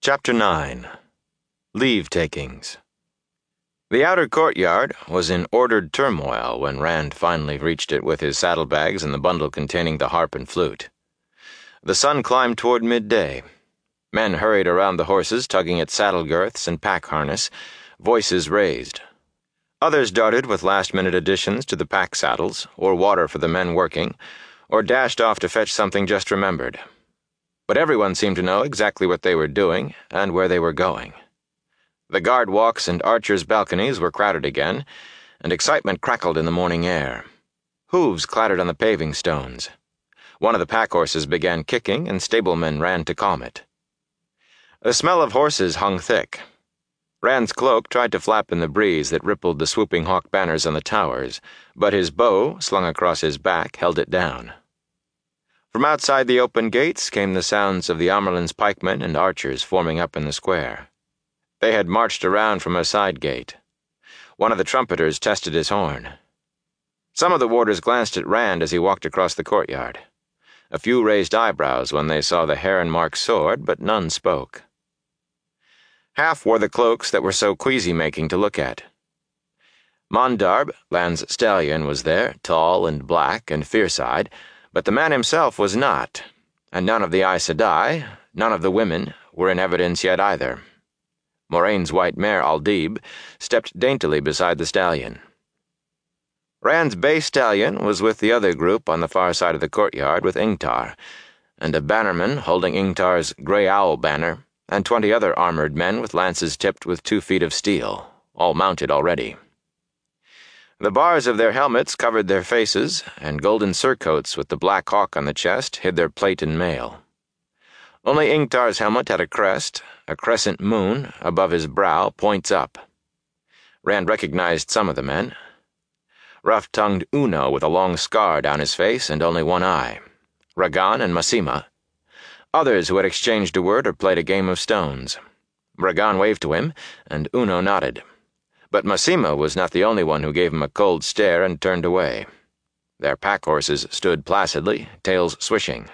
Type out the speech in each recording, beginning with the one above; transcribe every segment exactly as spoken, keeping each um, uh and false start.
Chapter nine. Leave-takings. The outer courtyard was in ordered turmoil when Rand finally reached it with his saddlebags and the bundle containing the harp and flute. The sun climbed toward midday. Men hurried around the horses, tugging at saddle girths and pack harness, voices raised. Others darted with last-minute additions to the pack saddles, or water for the men working, or dashed off to fetch something just remembered. But everyone seemed to know exactly what they were doing and where they were going. The guard walks and archers' balconies were crowded again, and excitement crackled in the morning air. Hooves clattered on the paving stones. One of the pack horses began kicking, and stablemen ran to calm it. The smell of horses hung thick. Rand's cloak tried to flap in the breeze that rippled the swooping hawk banners on the towers, but his bow, slung across his back, held it down. From outside the open gates came the sounds of the Amerlin's pikemen and archers forming up in the square. They had marched around from a side gate. One of the trumpeters tested his horn. Some of the warders glanced at Rand as he walked across the courtyard. A few raised eyebrows when they saw the heron-marked sword, but none spoke. Half wore the cloaks that were so queasy-making to look at. Mondarb, Land's stallion, was there, tall and black and fierce-eyed, but the man himself was not, and none of the Aes Sedai, none of the women, were in evidence yet either. Moraine's white mare, Aldib, stepped daintily beside the stallion. Rand's bay stallion was with the other group on the far side of the courtyard with Ingtar, and a bannerman holding Ingtar's grey owl banner, and twenty other armored men with lances tipped with two feet of steel, all mounted already. The bars of their helmets covered their faces, and golden surcoats with the black hawk on the chest hid their plate and mail. Only Ingtar's helmet had a crest, a crescent moon, above his brow, points up. Rand recognized some of the men. Rough-tongued Uno with a long scar down his face and only one eye. Ragan and Masima. Others who had exchanged a word or played a game of stones. Ragan waved to him, and Uno nodded. But Masima was not the only one who gave him a cold stare and turned away. Their pack horses stood placidly, tails swishing.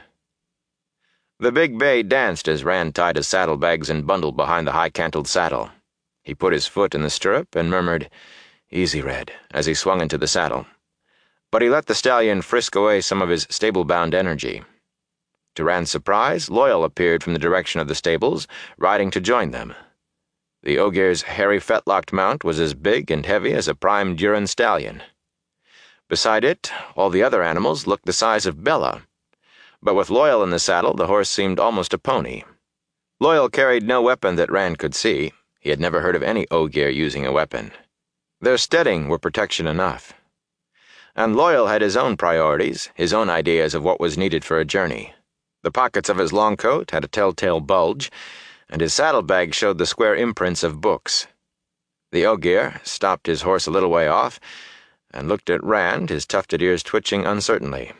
The big bay danced as Rand tied his saddlebags and bundle behind the high-cantled saddle. He put his foot in the stirrup and murmured, "Easy, Red," as he swung into the saddle. But he let the stallion frisk away some of his stable-bound energy. To Rand's surprise, Loyal appeared from the direction of the stables, riding to join them. The Ogier's hairy fetlocked mount was as big and heavy as a prime Duran stallion. Beside it, all the other animals looked the size of Bella, but with Loyal in the saddle, the horse seemed almost a pony. Loyal carried no weapon that Rand could see. He had never heard of any Ogier using a weapon. Their steading were protection enough. And Loyal had his own priorities, his own ideas of what was needed for a journey. The pockets of his long coat had a telltale bulge, and his saddlebag showed the square imprints of books. The Ogier stopped his horse a little way off, and looked at Rand, his tufted ears twitching uncertainly.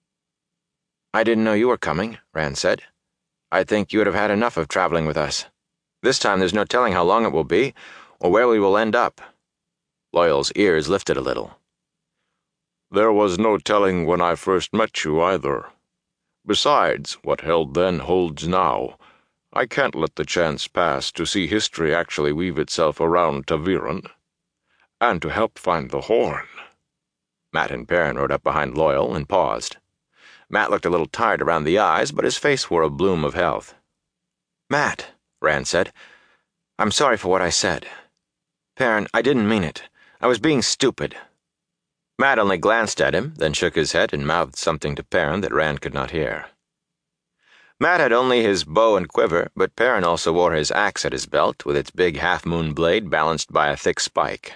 "I didn't know you were coming," Rand said. "I think you would have had enough of traveling with us. This time there's no telling how long it will be, or where we will end up." Loyal's ears lifted a little. "There was no telling when I first met you, either. Besides, what held then holds now. I can't let the chance pass to see history actually weave itself around ta'veren. And to help find the horn." Matt and Perrin rode up behind Loyal and paused. Matt looked a little tired around the eyes, but his face wore a bloom of health. "Matt," Rand said, "I'm sorry for what I said. Perrin, I didn't mean it. I was being stupid." Matt only glanced at him, then shook his head and mouthed something to Perrin that Rand could not hear. Matt had only his bow and quiver, but Perrin also wore his axe at his belt, with its big half-moon blade balanced by a thick spike.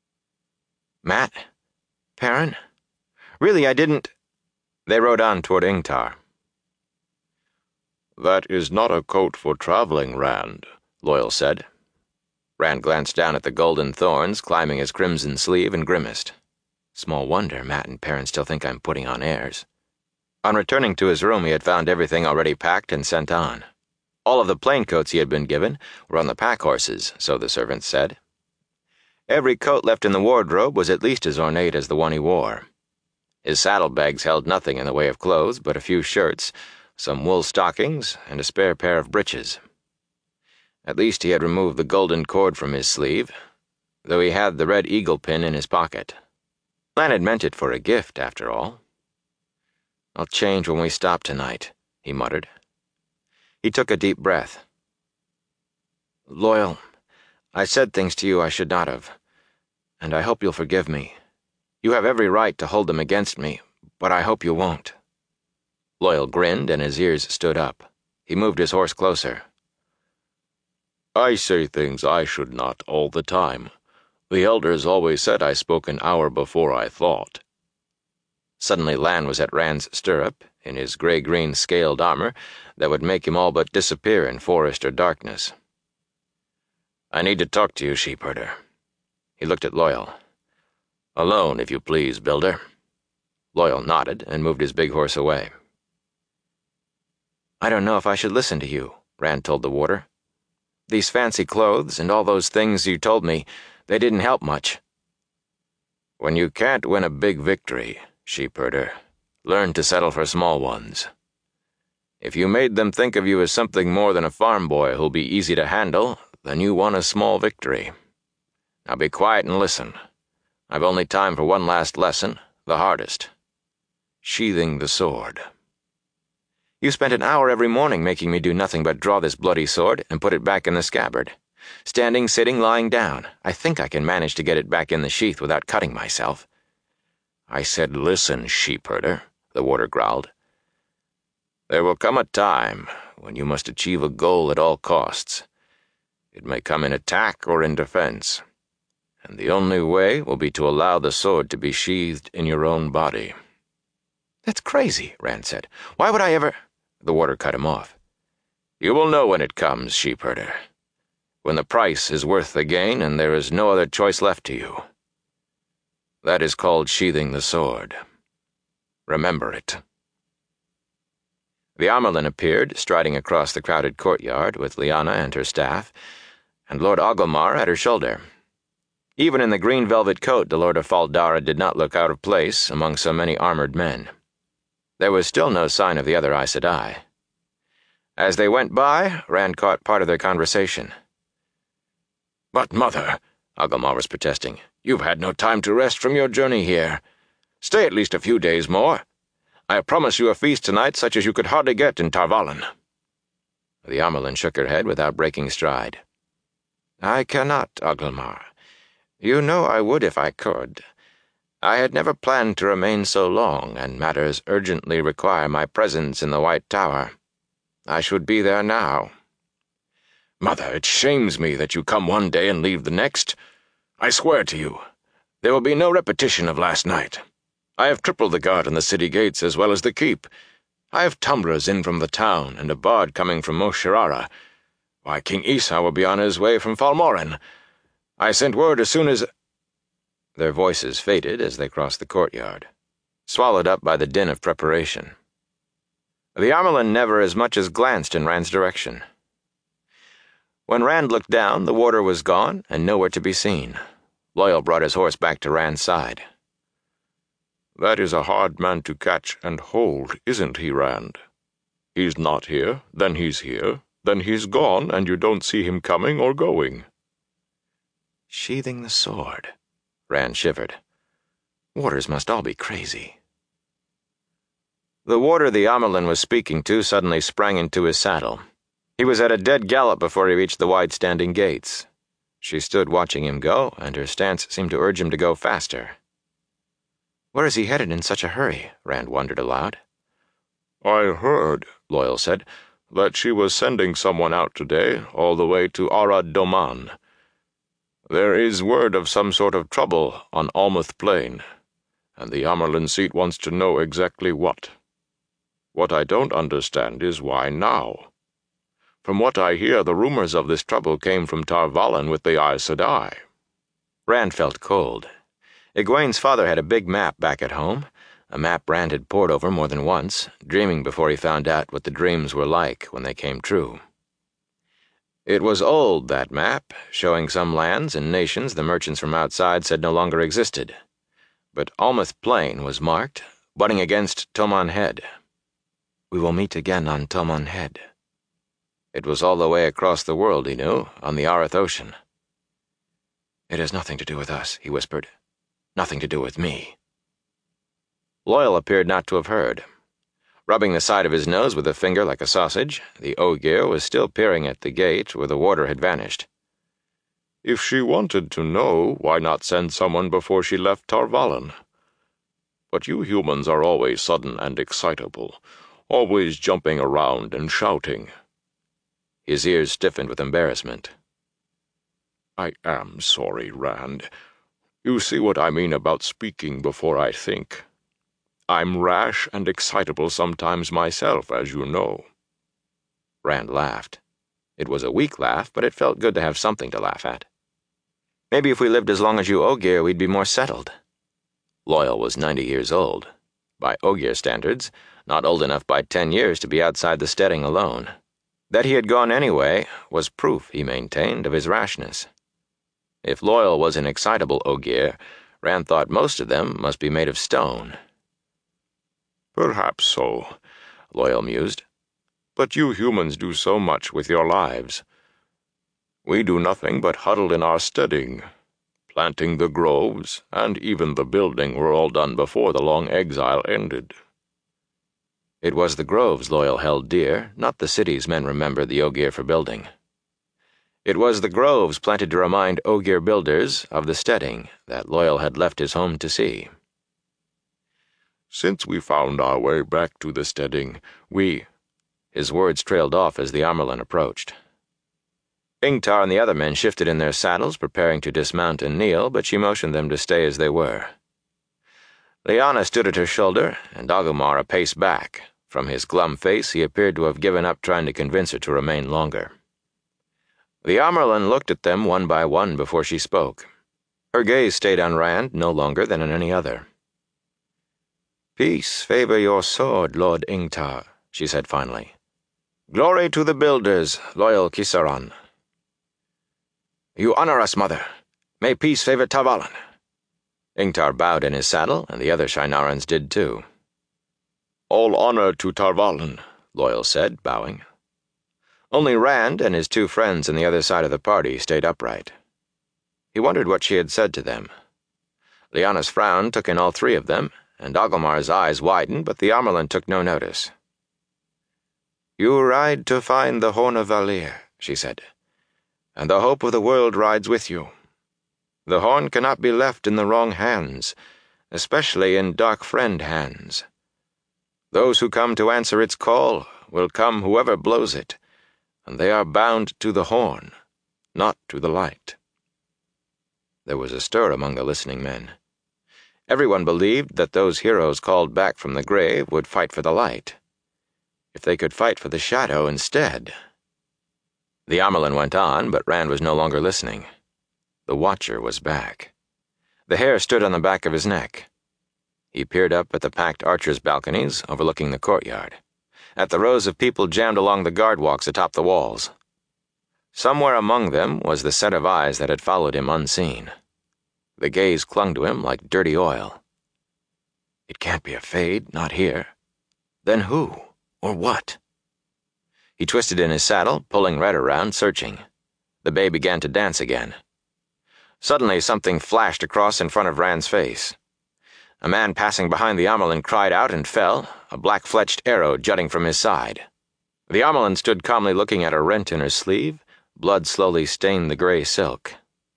"Matt? Perrin? Really, I didn't—" They rode on toward Ingtar. "That is not a coat for traveling, Rand," Loyal said. Rand glanced down at the golden thorns climbing his crimson sleeve and grimaced. Small wonder Matt and Perrin still think I'm putting on airs. On returning to his room, he had found everything already packed and sent on. All of the plain coats he had been given were on the pack horses, so the servants said. Every coat left in the wardrobe was at least as ornate as the one he wore. His saddlebags held nothing in the way of clothes but a few shirts, some wool stockings, and a spare pair of breeches. At least he had removed the golden cord from his sleeve, though he had the red eagle pin in his pocket. Lan had meant it for a gift, after all. "I'll change when we stop tonight," he muttered. He took a deep breath. "Loyal, I said things to you I should not have, and I hope you'll forgive me. You have every right to hold them against me, but I hope you won't." Loyal grinned, and his ears stood up. He moved his horse closer. "I say things I should not all the time. The elders always said I spoke an hour before I thought." Suddenly Lan was at Rand's stirrup, in his gray-green scaled armor that would make him all but disappear in forest or darkness. "I need to talk to you, sheepherder." He looked at Loyal. "Alone, if you please, Builder." Loyal nodded and moved his big horse away. "I don't know if I should listen to you," Rand told the warder. "These fancy clothes and all those things you told me, they didn't help much." "When you can't win a big victory, sheepherder, learn to settle for small ones. If you made them think of you as something more than a farm boy who'll be easy to handle, then you won a small victory. Now be quiet and listen. I've only time for one last lesson, the hardest. Sheathing the sword." "You spent an hour every morning making me do nothing but draw this bloody sword and put it back in the scabbard. Standing, sitting, lying down. I think I can manage to get it back in the sheath without cutting myself." "I said listen, sheepherder," the warder growled. "There will come a time when you must achieve a goal at all costs. It may come in attack or in defense, and the only way will be to allow the sword to be sheathed in your own body." "That's crazy," Rand said. "Why would I ever—" The warder cut him off. "You will know when it comes, sheepherder. When the price is worth the gain and there is no other choice left to you. That is called sheathing the sword. Remember it." The Amyrlin appeared, striding across the crowded courtyard with Lyanna and her staff, and Lord Oglomar at her shoulder. Even in the green velvet coat, the Lord of Fal Dara did not look out of place among so many armored men. There was still no sign of the other Aes Sedai. As they went by, Rand caught part of their conversation. "But, Mother," Oglomar was protesting, "you've had no time to rest from your journey here. Stay at least a few days more. I promise you a feast tonight such as you could hardly get in Tar Valon." The Amyrlin shook her head without breaking stride. "I cannot, Oglomar. You know I would if I could. I had never planned to remain so long, and matters urgently require my presence in the White Tower. I should be there now." "Mother, it shames me that you come one day and leave the next. I swear to you, there will be no repetition of last night. I have tripled the guard on the city gates as well as the keep. I have tumblers in from the town and a bard coming from Mos Shirara. Why, King Esau will be on his way from Falmoran. I sent word as soon as—" Their voices faded as they crossed the courtyard, swallowed up by the din of preparation. The Amyrlin never as much as glanced in Rand's direction. When Rand looked down, the warder was gone and nowhere to be seen. Loyal brought his horse back to Rand's side. "That is a hard man to catch and hold, isn't he, Rand? He's not here, then he's here, then he's gone, and you don't see him coming or going." Sheathing the sword. Rand shivered. Warders must all be crazy. The warder the Amyrlin was speaking to suddenly sprang into his saddle. He was at a dead gallop before he reached the wide-standing gates. She stood watching him go, and her stance seemed to urge him to go faster. Where is he headed in such a hurry? Rand wondered aloud. "I heard," Loyal said, "that she was sending someone out today, all the way to Arad Doman. There is word of some sort of trouble on Almoth Plain, and the Amyrlin seat wants to know exactly what. What I don't understand is why now. From what I hear, the rumors of this trouble came from Tar Valon with the Aes Sedai." Rand felt cold. Egwene's father had a big map back at home, a map Rand had pored over more than once, dreaming before he found out what the dreams were like when they came true. It was old, that map, showing some lands and nations the merchants from outside said no longer existed. But Almoth Plain was marked, butting against Tomon Head. "We will meet again on Tomon Head." It was all the way across the world, he knew, on the Arith Ocean. "It has nothing to do with us," he whispered. "Nothing to do with me." Loyal appeared not to have heard. Rubbing the side of his nose with a finger like a sausage, the Ogier was still peering at the gate where the warder had vanished. "If she wanted to know, why not send someone before she left Tar Valon? But you humans are always sudden and excitable, always jumping around and shouting." His ears stiffened with embarrassment. "I am sorry, Rand. You see what I mean about speaking before I think. I'm rash and excitable sometimes myself, as you know." Rand laughed. It was a weak laugh, but it felt good to have something to laugh at. "Maybe if we lived as long as you Ogier, we'd be more settled." Loyal was ninety years old. By Ogier standards, not old enough by ten years to be outside the steading alone. That he had gone anyway was proof, he maintained, of his rashness. If Loyal was an excitable Ogier, Rand thought most of them must be made of stone. "Perhaps so," Loyal mused. "But you humans do so much with your lives. We do nothing but huddle in our steading. Planting the groves, and even the building were all done before the long exile ended." It was the groves Loyal held dear, not the cities men remembered the Ogier for building. It was the groves planted to remind Ogier builders of the steading that Loyal had left his home to see. "Since we found our way back to the steading, we—" His words trailed off as the Amyrlin approached. Ingtar and the other men shifted in their saddles, preparing to dismount and kneel, but she motioned them to stay as they were. Lyanna stood at her shoulder, and Agumar a pace back. From his glum face, he appeared to have given up trying to convince her to remain longer. The Amyrlin looked at them one by one before she spoke. Her gaze stayed on Rand no longer than on any other. "Peace favor your sword, Lord Ingtar," she said finally. "Glory to the builders, loyal Kisaran." "You honor us, Mother. May peace favor Tar Valon." Ingtar bowed in his saddle, and the other Shienarans did too. "All honor to Tar Valon," Loyal said, bowing. Only Rand and his two friends on the other side of the party stayed upright. He wondered what she had said to them. Lyanna's frown took in all three of them, and Agumar's eyes widened, but the Amyrlin took no notice. "You ride to find the Horn of Valere," she said, "and the hope of the world rides with you. The horn cannot be left in the wrong hands, especially in Dark Friend hands. Those who come to answer its call will come whoever blows it, and they are bound to the horn, not to the light." There was a stir among the listening men. Everyone believed that those heroes called back from the grave would fight for the light. If they could fight for the shadow instead. The Amyrlin went on, but Rand was no longer listening. The Watcher was back. The hair stood on the back of his neck. He peered up at the packed archers' balconies overlooking the courtyard, at the rows of people jammed along the guard walks atop the walls. Somewhere among them was the set of eyes that had followed him unseen. The gaze clung to him like dirty oil. It can't be a fade, not here. Then who, or what? He twisted in his saddle, pulling Red around, searching. The bay began to dance again. Suddenly something flashed across in front of Rand's face. A man passing behind the Amyrlin cried out and fell, a black-fletched arrow jutting from his side. The Amyrlin stood calmly looking at a rent in her sleeve. Blood slowly stained the gray silk.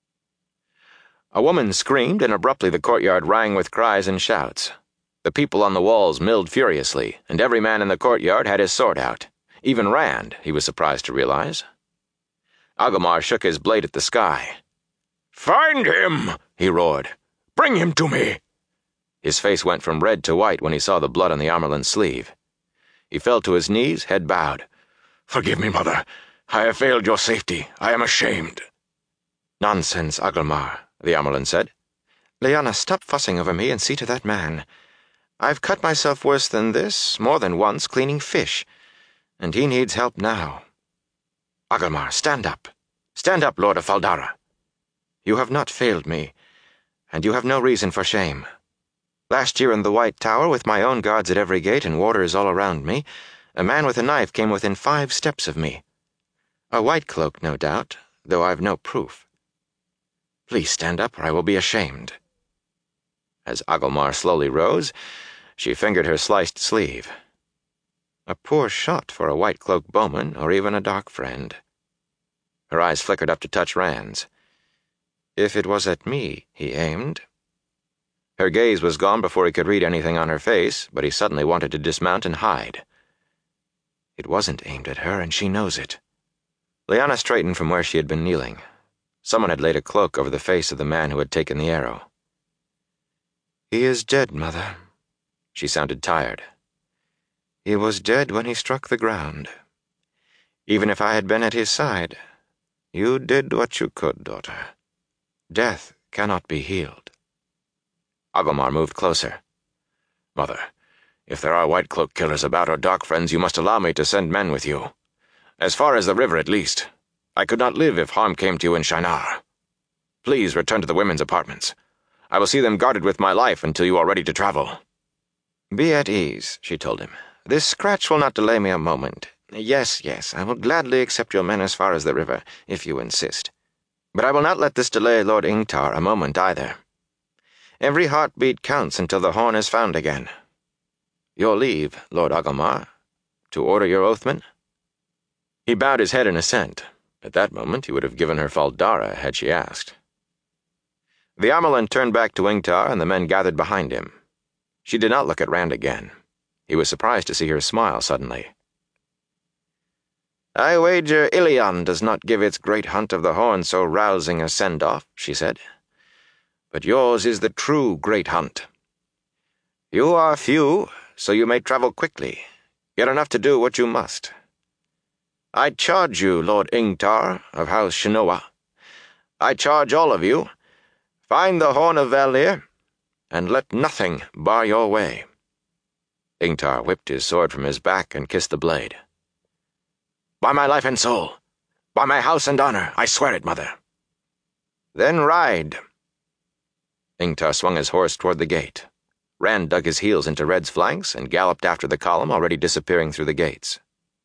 A woman screamed, and abruptly the courtyard rang with cries and shouts. The people on the walls milled furiously, and every man in the courtyard had his sword out. Even Rand, he was surprised to realize. Agumar shook his blade at the sky. "Find him!" he roared. "Bring him to me!" His face went from red to white when he saw the blood on the Amyrlin's sleeve. He fell to his knees, head bowed. "Forgive me, Mother. I have failed your safety. I am ashamed." "Nonsense, Agumar," the Amyrlin said. "Lyanna, stop fussing over me and see to that man. I've cut myself worse than this, more than once, cleaning fish, and he needs help now. Agumar, stand up. Stand up, Lord of Faldara. You have not failed me, and you have no reason for shame. Last year in the White Tower, with my own guards at every gate and warders all around me, a man with a knife came within five steps of me. A white cloak, no doubt, though I've no proof. Please stand up, or I will be ashamed." As Agilmar slowly rose, she fingered her sliced sleeve. A poor shot for a white-cloaked bowman, or even a dark friend. Her eyes flickered up to touch Rand's. If it was at me he aimed. Her gaze was gone before he could read anything on her face, but he suddenly wanted to dismount and hide. It wasn't aimed at her, and she knows it. Lyanna straightened from where she had been kneeling. Someone had laid a cloak over the face of the man who had taken the arrow. "He is dead, Mother." She sounded tired. "He was dead when he struck the ground. Even if I had been at his side, you did what you could, daughter. Death cannot be healed." Agilmar moved closer. "Mother, if there are white cloak killers about or dark friends, you must allow me to send men with you. As far as the river, at least. I could not live if harm came to you in Shinar. Please return to the women's apartments. I will see them guarded with my life until you are ready to travel." "Be at ease," she told him. "This scratch will not delay me a moment. Yes, yes, I will gladly accept your men as far as the river, if you insist. But I will not let this delay Lord Ingtar a moment either. Every heartbeat counts until the horn is found again. Your leave, Lord Agilmar, to order your oathman?" He bowed his head in assent. At that moment he would have given her Faldara had she asked. The Amyrlin turned back to Ingtar, and the men gathered behind him. She did not look at Rand again. He was surprised to see her smile suddenly. "I wager Ilion does not give its great hunt of the horn so rousing a send-off," she said. "But yours is the true great hunt. You are few, so you may travel quickly, yet enough to do what you must. I charge you, Lord Ingtar of House Shinoa. I charge all of you, find the Horn of Valir, and let nothing bar your way." Ingtar whipped his sword from his back and kissed the blade. "By my life and soul, by my house and honor, I swear it, Mother." "Then ride." Ingtar swung his horse toward the gate. Rand dug his heels into Red's flanks and galloped after the column already disappearing through the gates.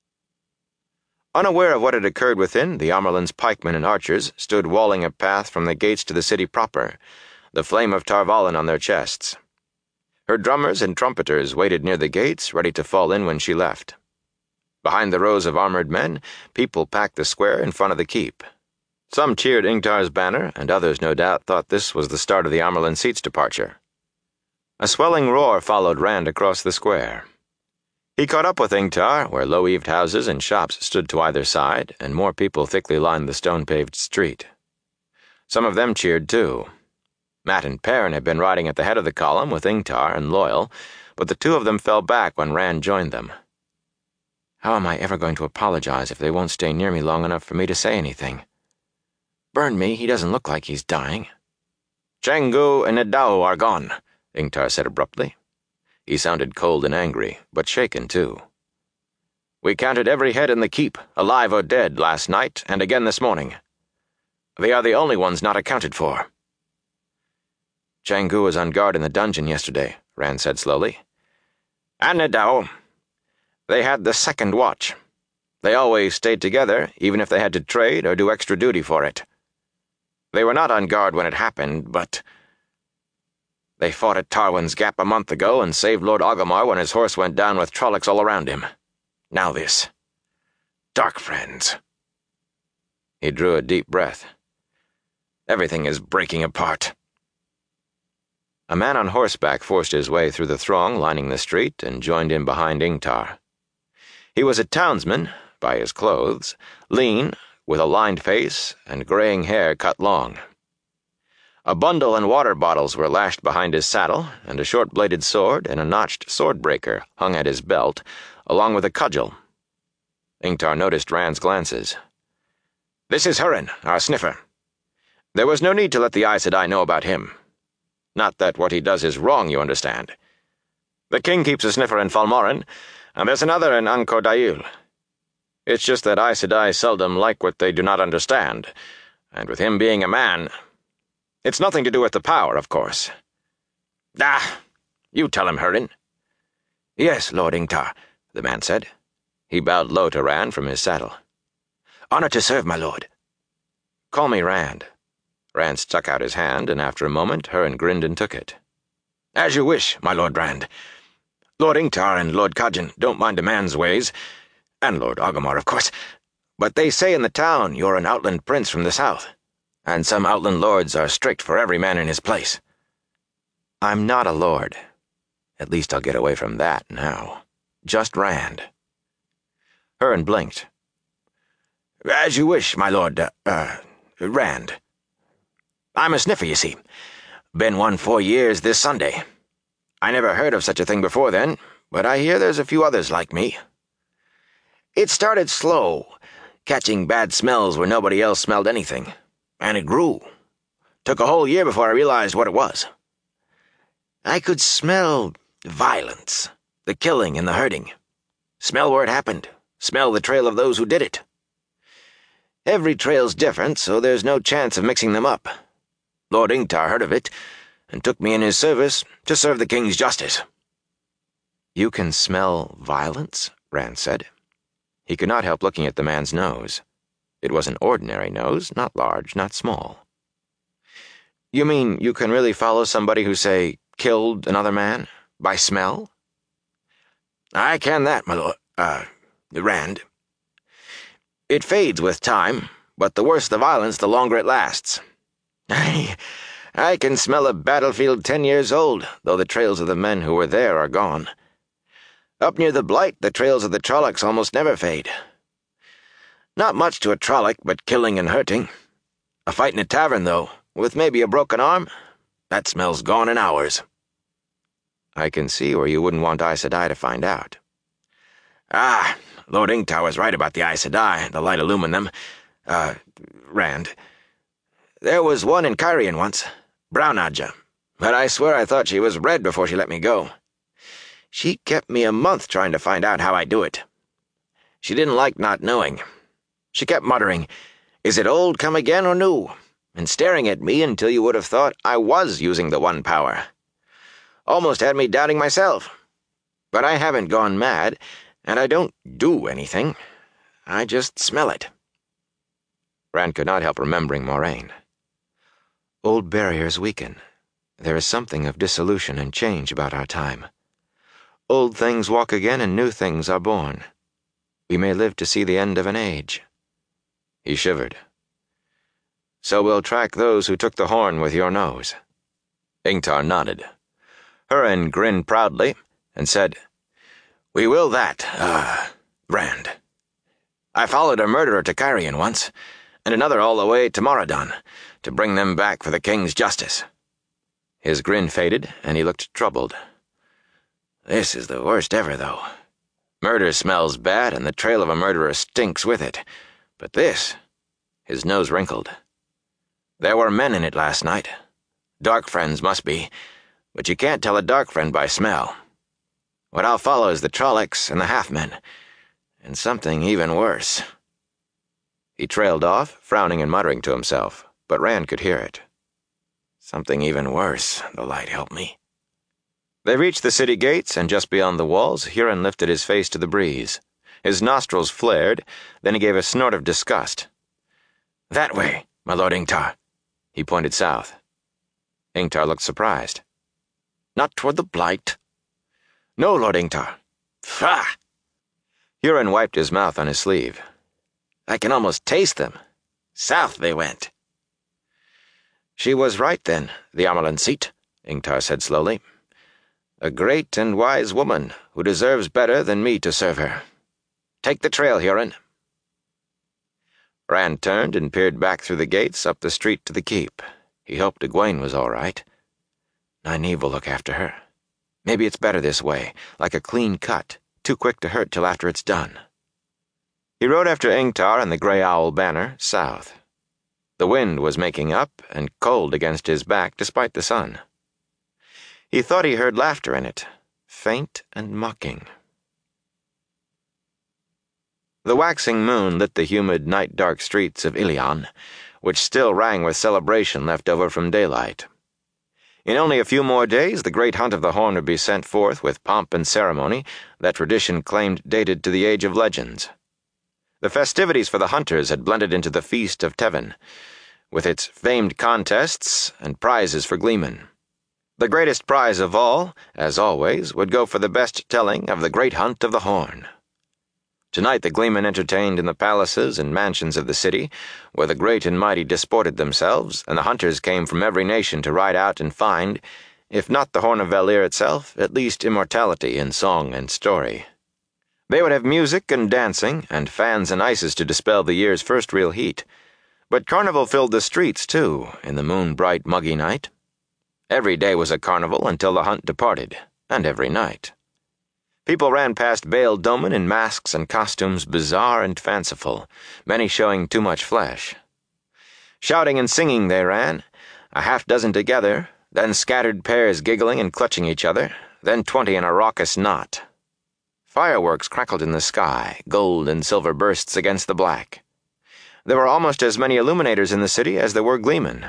Unaware of what had occurred within, the Amyrlin's pikemen and archers stood walling a path from the gates to the city proper, the flame of Tar Valon on their chests. Her drummers and trumpeters waited near the gates, ready to fall in when she left. Behind the rows of armored men, people packed the square in front of the keep. Some cheered Ingtar's banner, and others no doubt thought this was the start of the Amyrlin seat's departure. A swelling roar followed Rand across the square. He caught up with Ingtar, where low-eaved houses and shops stood to either side, and more people thickly lined the stone-paved street. Some of them cheered too. Mat and Perrin had been riding at the head of the column with Ingtar and Loyal, but the two of them fell back when Rand joined them. How am I ever going to apologize if they won't stay near me long enough for me to say anything? Burn me, he doesn't look like he's dying. "Cengu and Nedao are gone," Ingtar said abruptly. He sounded cold and angry, but shaken too. "We counted every head in the keep, alive or dead, last night and again this morning. They are the only ones not accounted for." "Cengu was on guard in the dungeon yesterday," Rand said slowly. "And Nedao. They had the second watch. They always stayed together, even if they had to trade or do extra duty for it. They were not on guard when it happened, but they fought at Tarwin's Gap a month ago and saved Lord Agilmar when his horse went down with Trollocs all around him. Now this. Dark friends." He drew a deep breath. "Everything is breaking apart." A man on horseback forced his way through the throng lining the street and joined in behind Ingtar. He was a townsman, by his clothes, lean, with a lined face and graying hair cut long. A bundle and water bottles were lashed behind his saddle, and a short-bladed sword and a notched sword-breaker hung at his belt, along with a cudgel. Ingtar noticed Rand's glances. "This is Hurin, our sniffer. There was no need to let the Aes Sedai know about him. Not that what he does is wrong, you understand. The king keeps a sniffer in Falmoran, and there's another in Anko Dail. It's just that Aes Sedai seldom like what they do not understand, and with him being a man, it's nothing to do with the power, of course. Ah, you tell him, Hurin." "Yes, Lord Ingtar," the man said. He bowed low to Rand from his saddle. Honor to serve, my lord. Call me Rand. Rand stuck out his hand, and after a moment, Hurin grinned and took it. As you wish, my Lord Rand. Lord Ingtar and Lord Khajiit don't mind a man's ways, and Lord Agomar, of course, but they say in the town you're an outland prince from the south, and some outland lords are strict for every man in his place. I'm not a lord. At least I'll get away from that now. Just Rand. Hurin blinked. As you wish, my lord, uh, uh, Rand. I'm a sniffer, you see. Been one four years this Sunday. I never heard of such a thing before then, but I hear there's a few others like me. It started slow, catching bad smells where nobody else smelled anything, and it grew. Took a whole year before I realized what it was. I could smell violence, the killing and the hurting. Smell where it happened, smell the trail of those who did it. Every trail's different, so there's no chance of mixing them up. Lord Ingtar heard of it, and took me in his service to serve the king's justice. You can smell violence? Rand said. He could not help looking at the man's nose. It was an ordinary nose, not large, not small. You mean you can really follow somebody who, say, killed another man? By smell? I can that, my lord, uh, Rand. It fades with time, but the worse the violence, the longer it lasts. I, I can smell a battlefield ten years old, though the trails of the men who were there are gone. Up near the Blight, the trails of the Trollocs almost never fade. Not much to a Trolloc, but killing and hurting. A fight in a tavern, though, with maybe a broken arm, that smell's gone in hours. I can see where you wouldn't want Aes Sedai to find out. Ah, Lord Ingtar was right about the Aes Sedai, the light illumine them. Uh, Rand. There was one in Cairhien once, Brown Ajah, but I swear I thought she was red before she let me go. She kept me a month trying to find out how I do it. She didn't like not knowing. She kept muttering, "Is it old come again or new?" and staring at me until you would have thought I was using the one power. Almost had me doubting myself. But I haven't gone mad, and I don't do anything. I just smell it. Rand could not help remembering Moraine. Old barriers weaken. There is something of dissolution and change about our time. Old things walk again and new things are born. We may live to see the end of an age. He shivered. So we'll track those who took the horn with your nose. Ingtar nodded. Hurin grinned proudly and said, "We will that, uh, Rand. I followed a murderer to Cairhien once, and another all the way to Moradon, to bring them back for the king's justice." His grin faded, and he looked troubled. "This is the worst ever, though. Murder smells bad, and the trail of a murderer stinks with it. But this—" his nose wrinkled. "There were men in it last night. Dark friends must be, but you can't tell a dark friend by smell. What I'll follow is the Trollocs and the Half-Men, and something even worse." He trailed off, frowning and muttering to himself, but Rand could hear it. Something even worse, the light help me. They reached the city gates, and just beyond the walls, Hurin lifted his face to the breeze. His nostrils flared, then he gave a snort of disgust. "That way, my Lord Ingtar." He pointed south. Ingtar looked surprised. "Not toward the Blight?" "No, Lord Ingtar." "Pah!" Hurin wiped his mouth on his sleeve. "I can almost taste them. South they went." "She was right, then, the Amyrlin Seat," Ingtar said slowly. "A great and wise woman who deserves better than me to serve her. Take the trail, Hurin." Rand turned and peered back through the gates up the street to the keep. He hoped Egwene was all right. Nynaeve will look after her. Maybe it's better this way, like a clean cut, too quick to hurt till after it's done. He rode after Ingtar and the Grey Owl banner south. The wind was making up and cold against his back despite the sun. He thought he heard laughter in it, faint and mocking. The waxing moon lit the humid, night-dark streets of Ilion, which still rang with celebration left over from daylight. In only a few more days, the great hunt of the Horn would be sent forth with pomp and ceremony that tradition claimed dated to the age of legends. The festivities for the hunters had blended into the Feast of Tevin, with its famed contests and prizes for gleemen. The greatest prize of all, as always, would go for the best telling of the great hunt of the Horn. Tonight the gleemen entertained in the palaces and mansions of the city, where the great and mighty disported themselves, and the hunters came from every nation to ride out and find, if not the Horn of Valere itself, at least immortality in song and story. They would have music and dancing, and fans and ices to dispel the year's first real heat. But carnival filled the streets, too, in the moon-bright, muggy night. Every day was a carnival until the hunt departed, and every night. People ran past Baal Doman in masks and costumes bizarre and fanciful, many showing too much flesh. Shouting and singing they ran, a half-dozen together, then scattered pairs giggling and clutching each other, then twenty in a raucous knot. Fireworks crackled in the sky, gold and silver bursts against the black. There were almost as many illuminators in the city as there were gleemen.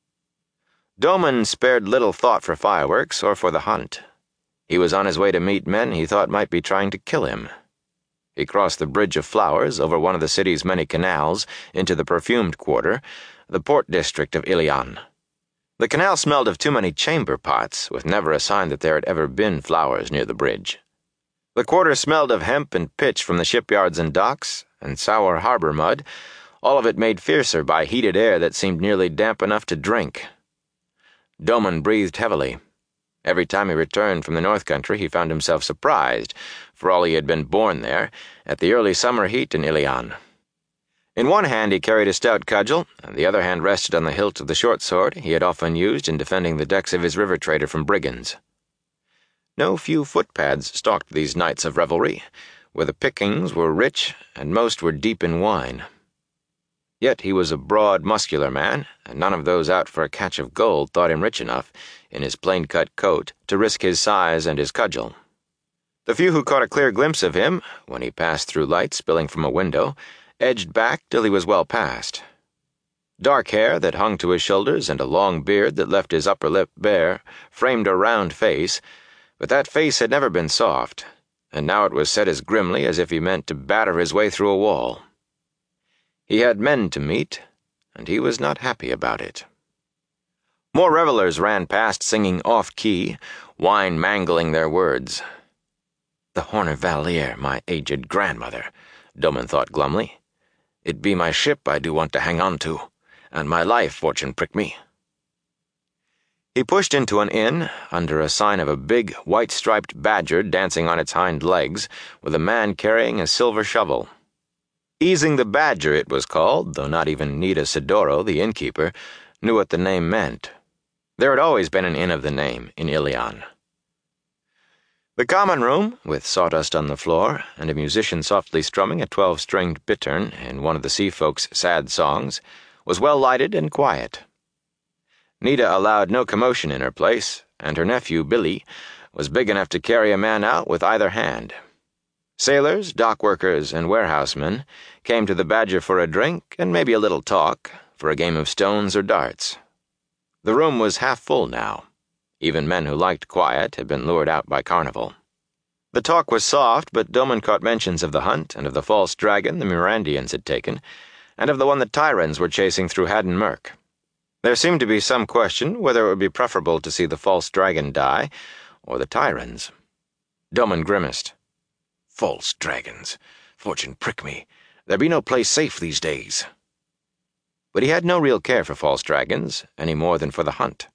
Doman spared little thought for fireworks or for the hunt. He was on his way to meet men he thought might be trying to kill him. He crossed the Bridge of Flowers over one of the city's many canals into the perfumed quarter, the port district of Ilion. The canal smelled of too many chamber pots, with never a sign that there had ever been flowers near the bridge. The quarter smelled of hemp and pitch from the shipyards and docks, and sour harbor mud, all of it made fiercer by heated air that seemed nearly damp enough to drink. Doman breathed heavily. Every time he returned from the North Country he found himself surprised, for all he had been born there, at the early summer heat in Ilion. In one hand he carried a stout cudgel, and the other hand rested on the hilt of the short sword he had often used in defending the decks of his river trader from brigands. No few footpads stalked these nights of revelry, where the pickings were rich and most were deep in wine. Yet he was a broad, muscular man, and none of those out for a catch of gold thought him rich enough, in his plain-cut coat, to risk his size and his cudgel. The few who caught a clear glimpse of him, when he passed through light spilling from a window, edged back till he was well past. Dark hair that hung to his shoulders and a long beard that left his upper lip bare framed a round face, but that face had never been soft, and now it was set as grimly as if he meant to batter his way through a wall. He had men to meet, and he was not happy about it. More revelers ran past singing off-key, wine mangling their words. The Horn of Valere, my aged grandmother, Doman thought glumly. It be my ship I do want to hang on to, and my life, fortune prick me. He pushed into an inn, under a sign of a big, white-striped badger dancing on its hind legs, with a man carrying a silver shovel. Easing the Badger, it was called, though not even Nita Sidoro, the innkeeper, knew what the name meant. There had always been an inn of the name in Ilion. The common room, with sawdust on the floor, and a musician softly strumming a twelve-stringed bittern in one of the sea folks' sad songs, was well lighted and quiet. Nita allowed no commotion in her place, and her nephew, Billy, was big enough to carry a man out with either hand. Sailors, dock workers, and warehousemen came to the Badger for a drink and maybe a little talk, for a game of stones or darts. The room was half full now. Even men who liked quiet had been lured out by carnival. The talk was soft, but Doman caught mentions of the hunt and of the false dragon the Mirandians had taken, and of the one the Tyrans were chasing through Haddon Merk. There seemed to be some question whether it would be preferable to see the false dragon die, or the Tyrans. Doman grimaced. False dragons. Fortune prick me. There be no place safe these days. But he had no real care for false dragons, any more than for the hunt.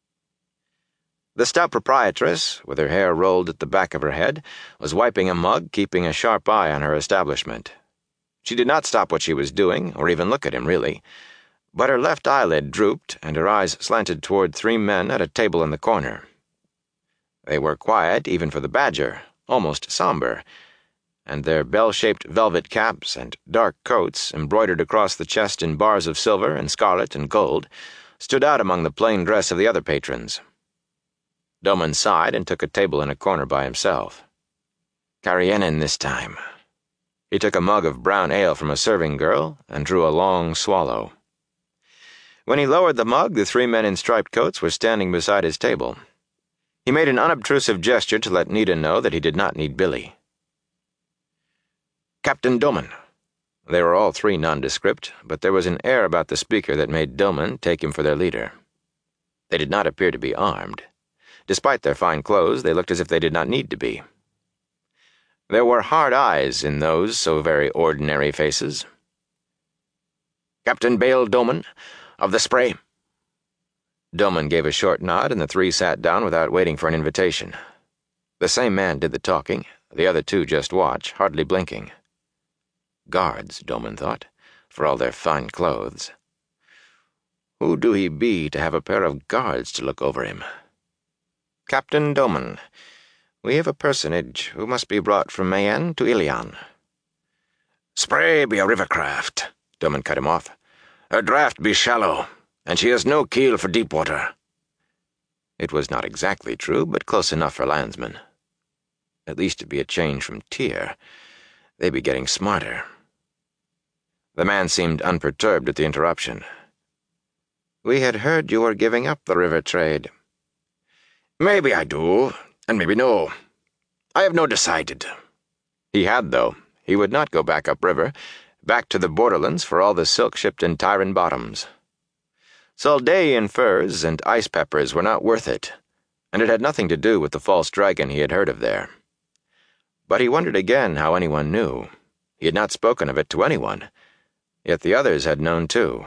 The stout proprietress, with her hair rolled at the back of her head, was wiping a mug, keeping a sharp eye on her establishment. She did not stop what she was doing, or even look at him, really, but her left eyelid drooped, and her eyes slanted toward three men at a table in the corner. They were quiet, even for the Badger, almost somber, and their bell-shaped velvet caps and dark coats, embroidered across the chest in bars of silver and scarlet and gold, stood out among the plain dress of the other patrons. Doman sighed and took a table in a corner by himself. Carrienin this time. He took a mug of brown ale from a serving girl and drew a long swallow. When he lowered the mug, the three men in striped coats were standing beside his table. He made an unobtrusive gesture to let Nita know that he did not need Billy. Captain Doman. They were all three nondescript, but there was an air about the speaker that made Doman take him for their leader. They did not appear to be armed. Despite their fine clothes, they looked as if they did not need to be. There were hard eyes in those so very ordinary faces. "Captain Bale Doman, of the Spray." Doman gave a short nod, and the three sat down without waiting for an invitation. The same man did the talking, the other two just watched, hardly blinking. Guards, Doman thought, for all their fine clothes. Who do he be to have a pair of guards to look over him? "Captain Doman, we have a personage who must be brought from Mayenne to Ilion." "Spray be a rivercraft," Doman cut him off. "Her draft be shallow, and she has no keel for deep water." It was not exactly true, but close enough for landsmen. At least it'd be a change from Tyr. They'd be getting smarter. The man seemed unperturbed at the interruption. "We had heard you were giving up the river trade." "Maybe I do, and maybe no. I have no decided." He had, though. He would not go back upriver, back to the borderlands for all the silk shipped in Tyran bottoms. Soldaean furs and ice peppers were not worth it, and it had nothing to do with the false dragon he had heard of there. But he wondered again how anyone knew. He had not spoken of it to anyone, yet the others had known too.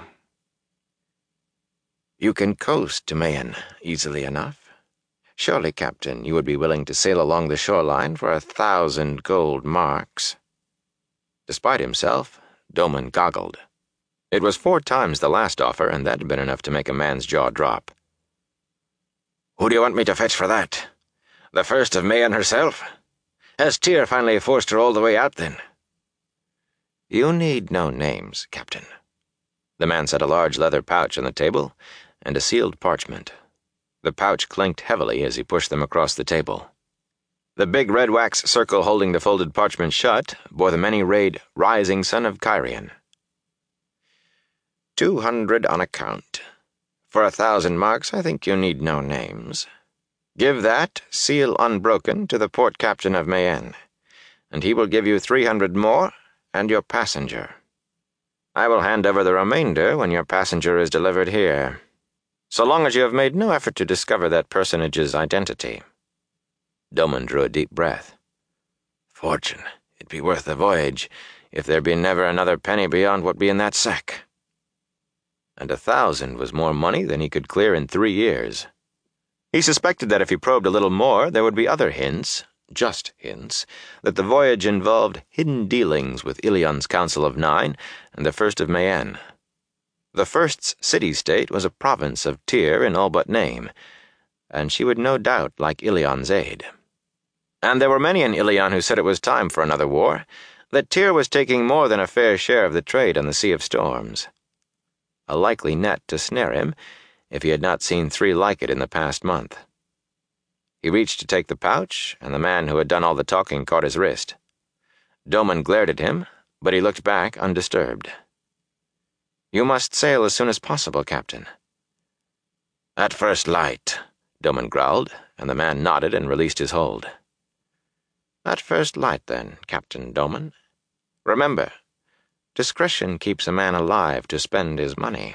"You can coast to Mayenne easily enough. Surely, Captain, you would be willing to sail along the shoreline for a thousand gold marks." Despite himself, Doman goggled. It was four times the last offer, and that had been enough to make a man's jaw drop. "Who do you want me to fetch for that? The first of Mayenne herself? Has Tyr finally forced her all the way out, then?" "You need no names, Captain." The man set a large leather pouch on the table and a sealed parchment. The pouch clinked heavily as he pushed them across the table. The big red wax circle holding the folded parchment shut bore the many-rayed Rising Sun of Kyrian. Two hundred on account. For a thousand marks, I think you need no names. Give that, seal unbroken, to the port captain of Mayenne, and he will give you three hundred more and your passenger. I will hand over the remainder when your passenger is delivered here, so long as you have made no effort to discover that personage's identity." Doman drew a deep breath. "Fortune, it'd be worth the voyage, if there be never another penny beyond what be in that sack." And a thousand was more money than he could clear in three years. He suspected that if he probed a little more, there would be other hints, just hints, that the voyage involved hidden dealings with Ilion's Council of Nine and the First of Mayenne. The First's city-state was a province of Tyr in all but name, and she would no doubt like Ilion's aid. And there were many in Ilion who said it was time for another war, that Tyr was taking more than a fair share of the trade on the Sea of Storms. A likely net to snare him, if he had not seen three like it in the past month. He reached to take the pouch, and the man who had done all the talking caught his wrist. Doman glared at him, but he looked back undisturbed. "You must sail as soon as possible, Captain." "At first light," Doman growled, and the man nodded and released his hold. "At first light, then, Captain Doman. Remember, discretion keeps a man alive to spend his money."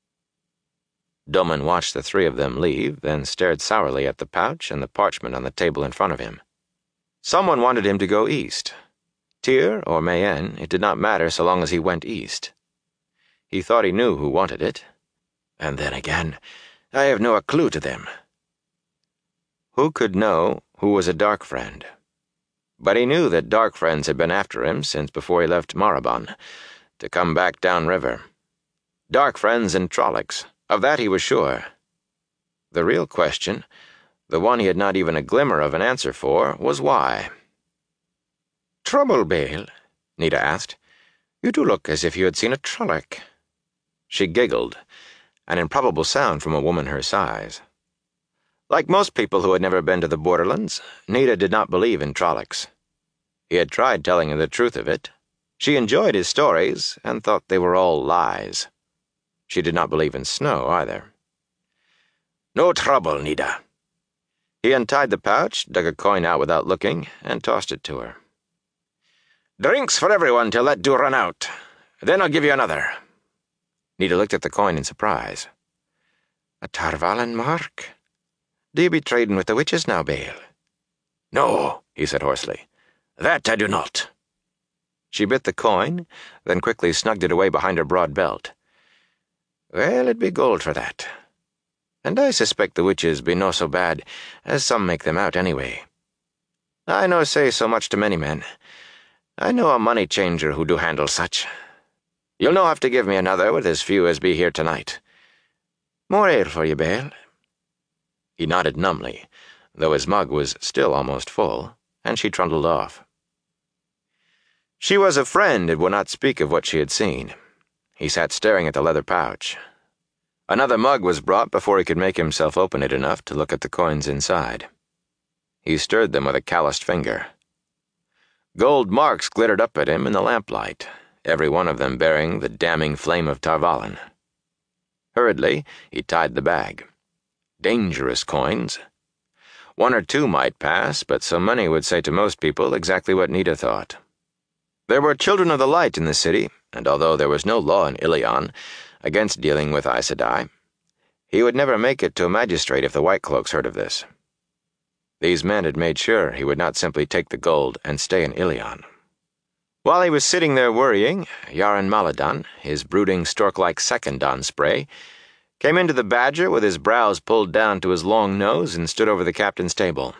Doman watched the three of them leave, then stared sourly at the pouch and the parchment on the table in front of him. Someone wanted him to go east. Tyr or Mayenne, it did not matter so long as he went east. He thought he knew who wanted it. And then again, I have no clue to them. Who could know who was a dark friend? But he knew that dark friends had been after him since before he left Marabon, to come back downriver. Dark friends and Trollocs, of that he was sure. The real question, the one he had not even a glimmer of an answer for, was why. "Trouble, Bale?" Nita asked. "You do look as if you had seen a Trolloc." She giggled, an improbable sound from a woman her size. Like most people who had never been to the borderlands, Nita did not believe in Trollocs. He had tried telling her the truth of it. She enjoyed his stories and thought they were all lies. She did not believe in snow, either. "No trouble, Nita." He untied the pouch, dug a coin out without looking, and tossed it to her. "Drinks for everyone till that do run out, Then I'll give you another." Nita looked at the coin in surprise. "A Tarvalin mark? Do you be trading with the witches now, Bale?" "No," he said hoarsely. "That I do not." She bit the coin, then quickly snugged it away behind her broad belt. "Well, it'd be gold for that. And I suspect the witches be no so bad, as some make them out anyway. I no say so much to many men. I know a money changer who do handle such. You'll no have to give me another with as few as be here tonight. More ale for you, Bale." He nodded numbly, though his mug was still almost full, and she trundled off. She was a friend and would not speak of what she had seen. He sat staring at the leather pouch. Another mug was brought before he could make himself open it enough to look at the coins inside. He stirred them with a calloused finger. Gold marks glittered up at him in the lamplight, every one of them bearing the damning flame of Tarvalin. Hurriedly, he tied the bag. Dangerous coins. One or two might pass, but so many would say to most people exactly what Nita thought. There were children of the light in the city, and although there was no law in Ilion against dealing with Aes Sedai, he would never make it to a magistrate if the White Cloaks heard of this. These men had made sure he would not simply take the gold and stay in Ilion. While he was sitting there worrying, Yaron Maladan, his brooding stork-like second on Spray, came into the Badger with his brows pulled down to his long nose and stood over the captain's table.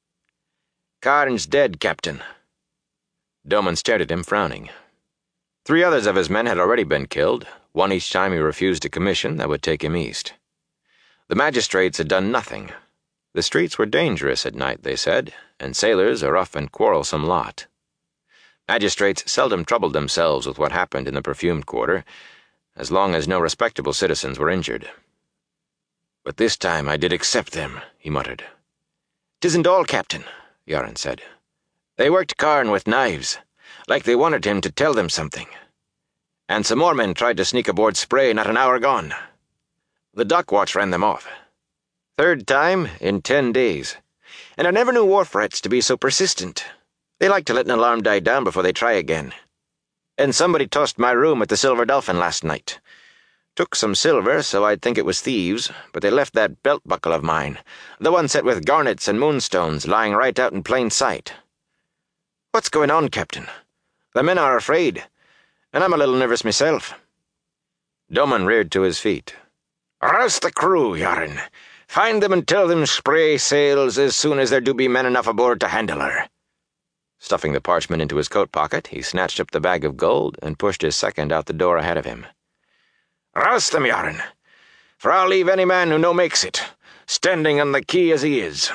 "Karn's dead, Captain." Doman stared at him, frowning. Three others of his men had already been killed, one each time he refused a commission that would take him east. The magistrates had done nothing. The streets were dangerous at night, they said, and sailors a rough and quarrelsome lot. Magistrates seldom troubled themselves with what happened in the perfumed quarter, as long as no respectable citizens were injured. "But this time I did accept them," he muttered. "'Tisn't all, Captain," Yaron said. "They worked Karn with knives, like they wanted him to tell them something. And some more men tried to sneak aboard Spray not an hour gone. The dock watch ran them off. Third time in ten days. And I never knew war threats to be so persistent. They like to let an alarm die down before they try again. And somebody tossed my room at the Silver Dolphin last night. Took some silver, so I'd think it was thieves, but they left that belt buckle of mine, the one set with garnets and moonstones, lying right out in plain sight. What's going on, Captain? The men are afraid, and I'm a little nervous myself." Doman reared to his feet. "Rouse the crew, Yaron. Find them and tell them Spray sails as soon as there do be men enough aboard to handle her." Stuffing the parchment into his coat pocket, he snatched up the bag of gold and pushed his second out the door ahead of him. "Rouse them, Yaron, for I'll leave any man who no makes it, standing on the quay as he is."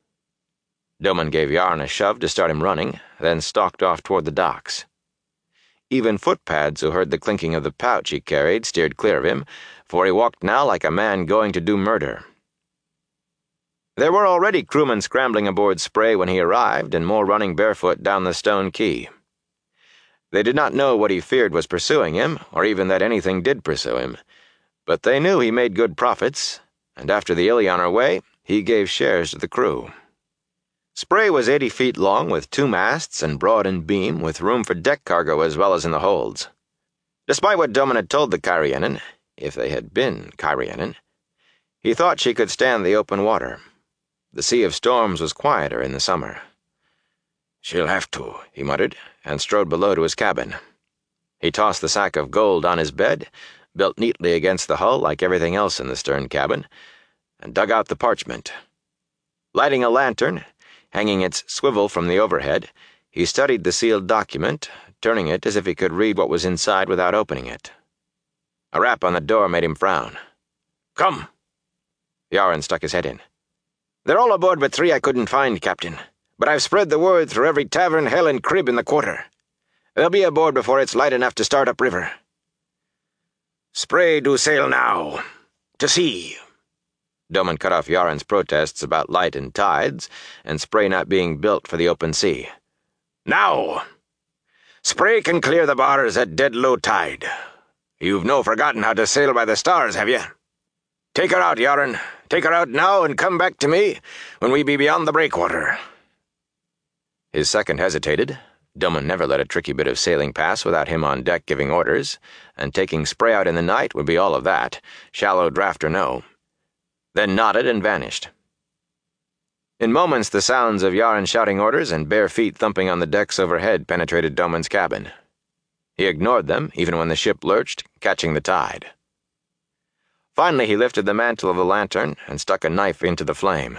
Doman gave Yaron a shove to start him running, then stalked off toward the docks. Even footpads who heard the clinking of the pouch he carried steered clear of him, for he walked now like a man going to do murder. There were already crewmen scrambling aboard Spray when he arrived, and more running barefoot down the stone quay. They did not know what he feared was pursuing him, or even that anything did pursue him, but they knew he made good profits, and after the Ilioner way, he gave shares to the crew. Spray was eighty feet long, with two masts, and broad in beam, with room for deck cargo as well as in the holds. Despite what Doman had told the Cairhienin, if they had been Cairhienin, he thought she could stand the open water. The Sea of Storms was quieter in the summer. "She'll have to," he muttered, and strode below to his cabin. He tossed the sack of gold on his bed, built neatly against the hull like everything else in the stern cabin, and dug out the parchment. Lighting a lantern, hanging its swivel from the overhead, he studied the sealed document, turning it as if he could read what was inside without opening it. A rap on the door made him frown. "Come!" Yaron stuck his head in. "They're all aboard but three I couldn't find, Captain, but I've spread the word through every tavern, hell, and crib in the quarter. They'll be aboard before it's light enough to start up river." "Spray do sail now. To sea." Doman cut off Yaron's protests about light and tides, and Spray not being built for the open sea. "Now! Spray can clear the bars at dead low tide. You've no forgotten how to sail by the stars, have you? Take her out, Yaron. Take her out now and come back to me when we be beyond the breakwater." His second hesitated, Doman never let a tricky bit of sailing pass without him on deck giving orders, and taking spray out in the night would be all of that, shallow draft or no. Then nodded and vanished. In moments the sounds of Yaren shouting orders and bare feet thumping on the decks overhead penetrated Doman's cabin. He ignored them, even when the ship lurched, catching the tide. Finally he lifted the mantle of the lantern and stuck a knife into the flame.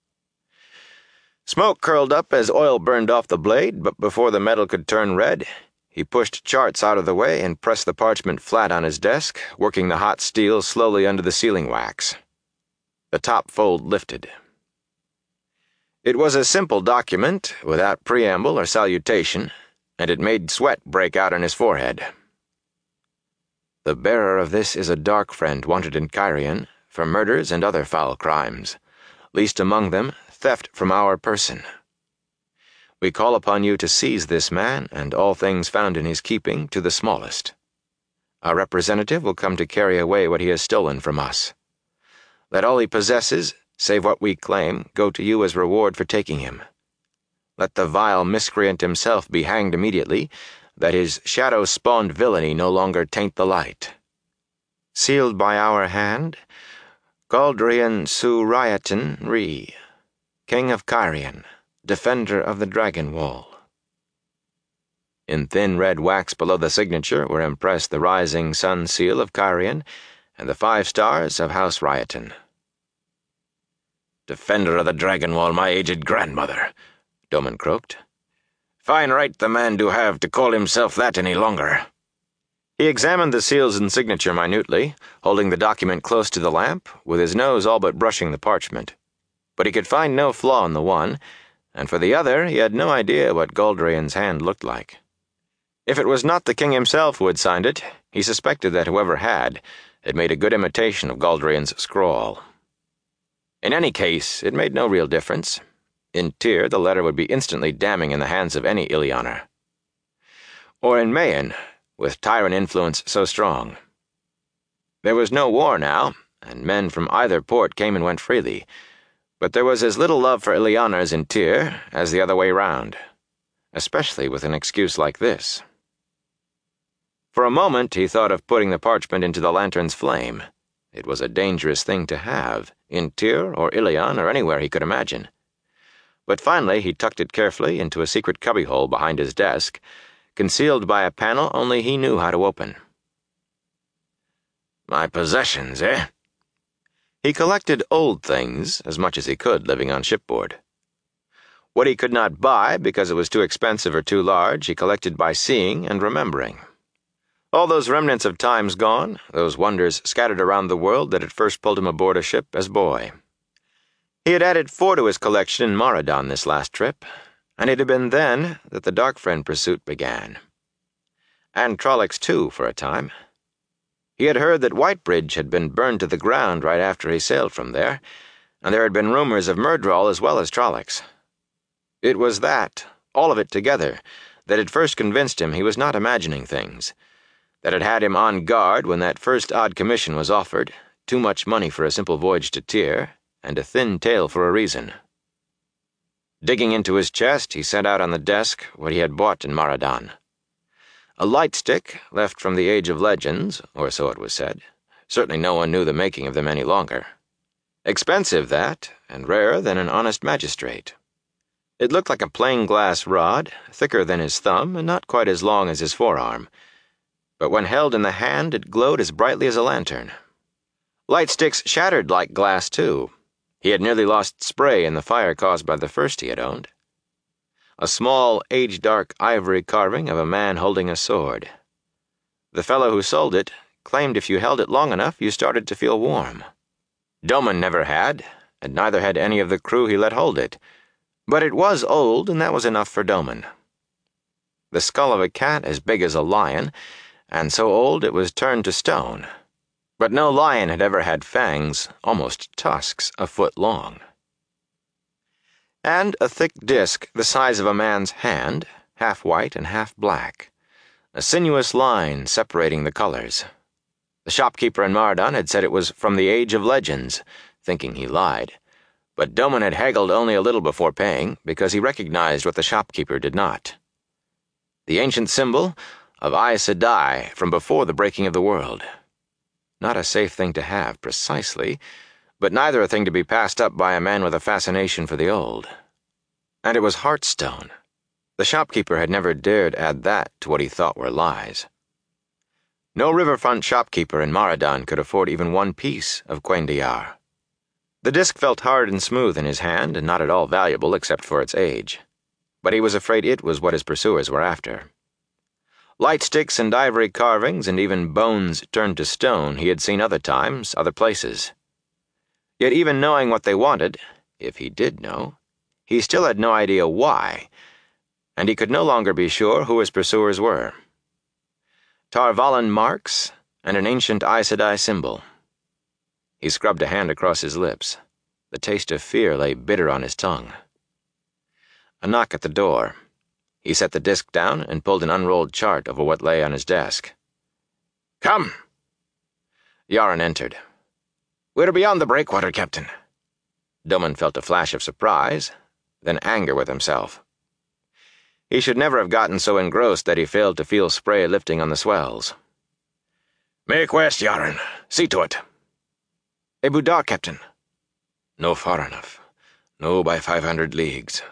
Smoke curled up as oil burned off the blade, but before the metal could turn red, he pushed charts out of the way and pressed the parchment flat on his desk, working the hot steel slowly under the sealing wax. The top fold lifted. It was a simple document, without preamble or salutation, and it made sweat break out on his forehead. The bearer of this is a dark friend wanted in Cairhien for murders and other foul crimes, least among them theft from our person. We call upon you to seize this man and all things found in his keeping to the smallest. Our representative will come to carry away what he has stolen from us. Let all he possesses, save what we claim, go to you as reward for taking him. Let the vile miscreant himself be hanged immediately, that his shadow-spawned villainy no longer taint the light. Sealed by our hand, Galdrian Su-Ryaten Ree, King of Cairhien, Defender of the Dragon Wall. In thin red wax below the signature were impressed the rising sun seal of Cairhien and the five stars of House Ryaten. Defender of the Dragon Wall, my aged grandmother, Doman croaked. Fine right the man do have to call himself that any longer. He examined the seals and signature minutely, holding the document close to the lamp, with his nose all but brushing the parchment. But he could find no flaw in the one, and for the other he had no idea what Galdrian's hand looked like. If it was not the king himself who had signed it, he suspected that whoever had, had made a good imitation of Galdrian's scrawl. In any case, it made no real difference. In Tyr, the letter would be instantly damning in the hands of any Illianer. Or in Mayen, with Tyrant influence so strong. There was no war now, and men from either port came and went freely, but there was as little love for Illianers in Tyr as the other way round, especially with an excuse like this. For a moment he thought of putting the parchment into the lantern's flame. It was a dangerous thing to have, in Tyr or Illian or anywhere he could imagine. But finally he tucked it carefully into a secret cubbyhole behind his desk, concealed by a panel only he knew how to open. My possessions, eh? He collected old things, as much as he could living on shipboard. What he could not buy because it was too expensive or too large, he collected by seeing and remembering. All those remnants of times gone, those wonders scattered around the world that had first pulled him aboard a ship as boy. He had added four to his collection in Maradan this last trip, and it had been then that the Dark Friend pursuit began. And Trollocs too, for a time. He had heard that Whitebridge had been burned to the ground right after he sailed from there, and there had been rumors of Myrddraal as well as Trollocs. It was that, all of it together, that had first convinced him he was not imagining things, that had had him on guard when that first odd commission was offered, too much money for a simple voyage to Tyr, and a thin tale for a reason. Digging into his chest, he set out on the desk what he had bought in Maradan. A light stick, left from the age of legends, or so it was said. Certainly no one knew the making of them any longer. Expensive, that, and rarer than an honest magistrate. It looked like a plain glass rod, thicker than his thumb and not quite as long as his forearm. But when held in the hand, it glowed as brightly as a lantern. Light sticks shattered like glass, too. He had nearly lost spray in the fire caused by the first he had owned. A small, age-dark ivory carving of a man holding a sword. The fellow who sold it claimed if you held it long enough you started to feel warm. Doman never had, and neither had any of the crew he let hold it, but it was old, and that was enough for Doman. The skull of a cat as big as a lion, and so old it was turned to stone. But no lion had ever had fangs, almost tusks, a foot long. And a thick disk the size of a man's hand, half white and half black. A sinuous line separating the colors. The shopkeeper in Maradan had said it was from the age of legends, thinking he lied. But Doman had haggled only a little before paying, because he recognized what the shopkeeper did not. the ancient symbol of Aes Sedai from before the breaking of the world. Not a safe thing to have, precisely, but neither a thing to be passed up by a man with a fascination for the old. And it was Heartstone. The shopkeeper had never dared add that to what he thought were lies. No riverfront shopkeeper in Maradan could afford even one piece of cuendillar. The disc felt hard and smooth in his hand and not at all valuable except for its age. But he was afraid it was what his pursuers were after. Light sticks and ivory carvings and even bones turned to stone he had seen other times, other places. Yet even knowing what they wanted, if he did know, he still had no idea why, and he could no longer be sure who his pursuers were. Tar Valon marks and an ancient Aes Sedai symbol. He scrubbed a hand across his lips. The taste of fear lay bitter on his tongue. A knock at the door. He set the disc down and pulled an unrolled chart over what lay on his desk. "Come!" Yaran entered. "We're beyond the breakwater, Captain." Doman felt a flash of surprise, then anger with himself. He should never have gotten so engrossed that he failed to feel spray lifting on the swells. "Make west, Yaran. See to it." "Ebou Dar, Captain." "No far enough. No by five hundred leagues.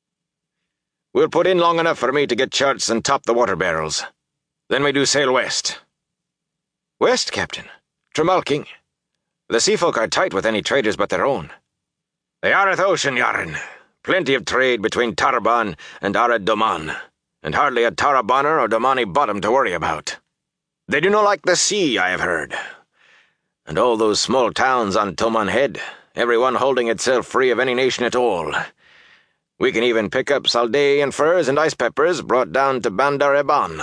We'll put in long enough for me to get charts and top the water barrels. Then we do sail west." "West, Captain?" "Tremalking. The sea folk are tight with any traders but their own. The Areth Ocean, Yaran. Plenty of trade between Taraban and Arad Doman, and hardly a Tarabaner or Domani bottom to worry about. They do not like the sea, I have heard. And all those small towns on Toman Head, every one holding itself free of any nation at all. We can even pick up Saldean furs and ice peppers brought down to Bandar Eban."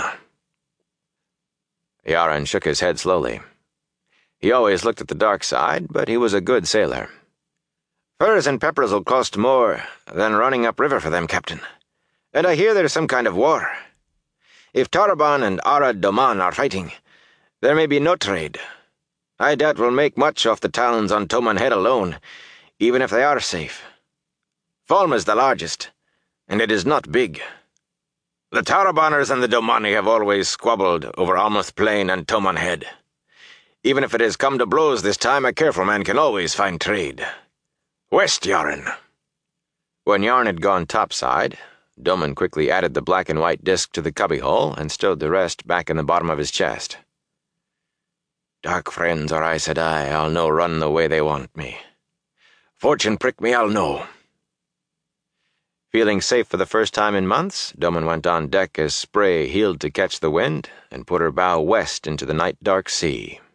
Yaran shook his head slowly. He always looked at the dark side, but he was a good sailor. "Furs and peppers will cost more than running upriver for them, Captain. And I hear there's some kind of war. If Taraban and Arad Doman are fighting, there may be no trade. I doubt we'll make much off the towns on Toman Head alone, even if they are safe. Falma's the largest, and it is not big. The Tarabaners and the Domani have always squabbled over Almuth Plain and Toman Head. Even if it has come to blows this time, a careful man can always find trade. West, Yaran." When Yarn had gone topside, Doman quickly added the black and white disc to the cubbyhole and stowed the rest back in the bottom of his chest. "Dark friends or Aes Sedai, I'll no run the way they want me. Fortune prick me, I'll know." Feeling safe for the first time in months, Doman went on deck as Spray heeled to catch the wind and put her bow west into the night-dark sea.